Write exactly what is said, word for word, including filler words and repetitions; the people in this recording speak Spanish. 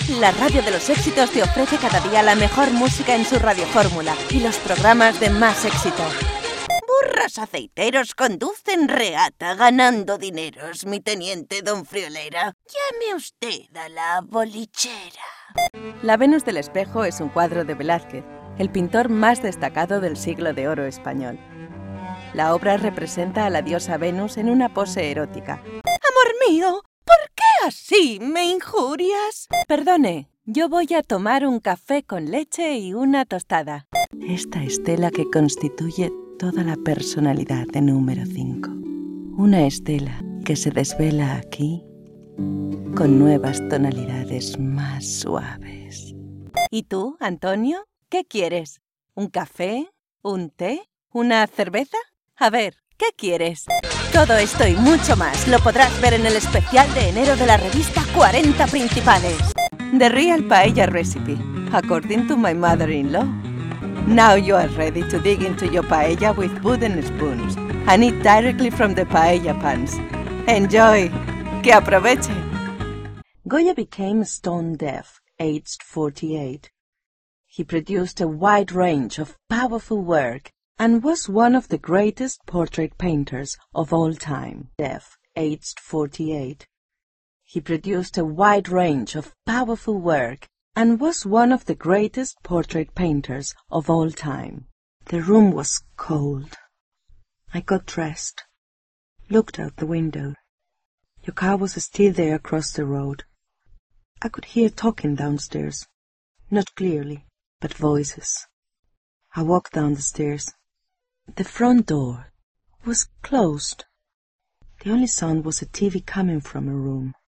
La radio de los éxitos te ofrece cada día la mejor música en su radiofórmula y los programas de más éxito. Burros aceiteros conducen reata ganando dineros, mi teniente don Friolera. Llame usted a la bolichera. La Venus del Espejo es un cuadro de Velázquez, el pintor más destacado del siglo de oro español. La obra representa a la diosa Venus en una pose erótica. Amor mío, ¿por qué así me injurias? Perdone, yo voy a tomar un café con leche y una tostada. Esta estela que constituye toda la personalidad de número cinco. Una estela que se desvela aquí con nuevas tonalidades más suaves. ¿Y tú, Antonio? ¿Qué quieres? ¿Un café? ¿Un té? ¿Una cerveza? A ver, ¿qué quieres? Todo esto y mucho más lo podrás ver en el especial de enero de la revista cuarenta Principales. The Real Paella Recipe, according to my mother-in-law. Now you are ready to dig into your paella with wooden spoons and eat directly from the paella pans. Enjoy! ¡Que aproveche! Goya became stone deaf, aged forty-eight. He produced a wide range of powerful work and was one of the greatest portrait painters of all time. Deaf, aged forty-eight. He produced a wide range of powerful work and was one of the greatest portrait painters of all time. The room was cold. I got dressed, looked out the window. Your car was still there across the road. I could hear talking downstairs, not clearly, but voices. I walked down the stairs. The front door was closed. The only sound was a T V coming from a room.